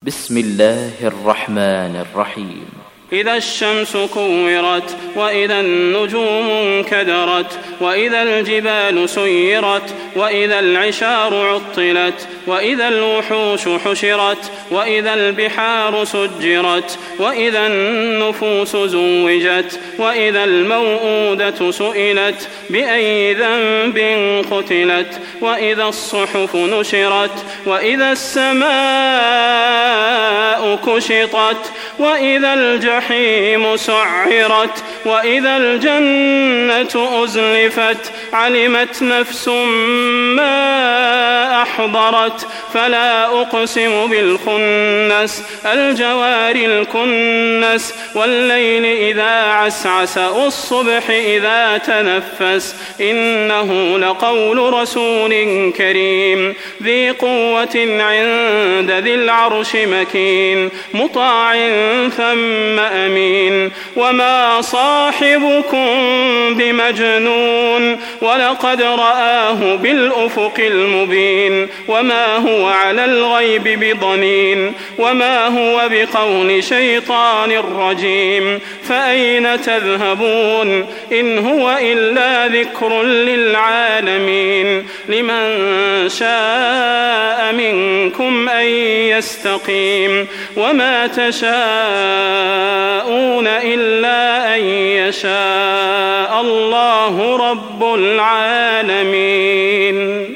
بسم الله الرحمن الرحيم. إذا الشمس كورت وإذا النجوم انكدرت وإذا الجبال سيرت وإذا العشار عطلت وإذا الوحوش حشرت وإذا البحار سجرت وإذا النفوس زوجت وإذا الموءودة سئلت بأي ذنب قتلت وإذا الصحف نشرت وإذا السماء كشطت وإذا الجحيم سعرت وإذا الجنة أزلفت علمت نفس ما أحضرت فلا أقسم بالخنس الجوار الكنس والليل إذا عسعس والصبح إذا تنفس إنه لقول رسول كريم ذي قوة عند ذي العرش مكين مطاع ثم أمين وما صاحبكم بمجنون ولقد رآه بالأفق المبين وما هو على الغيب بضنين وما هو بقول شيطان رجيم فأين تذهبون إن هو إلا ذكر للعالمين لمن شاء منكم أن يستقيم وما تشاءون إلا أن يشاء الله رب العالمين.